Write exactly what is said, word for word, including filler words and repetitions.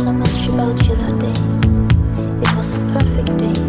so much about you that day. It was a perfect day.